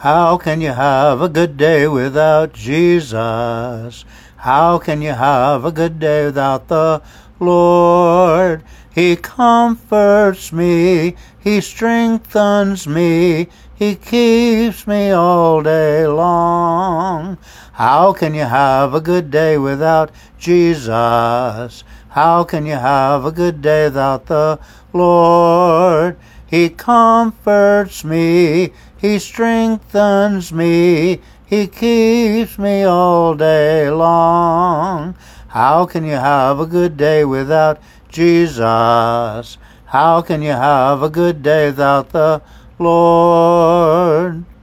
How can you have a good day without Jesus? How can you have a good day without the Lord? He comforts me, He strengthens me, He keeps me all day long. How can you have a good day without Jesus? How can you have a good day without the Lord? He comforts me, He strengthens me, He keeps me all day long. How can you have a good day without Jesus? How can you have a good day without the Lord?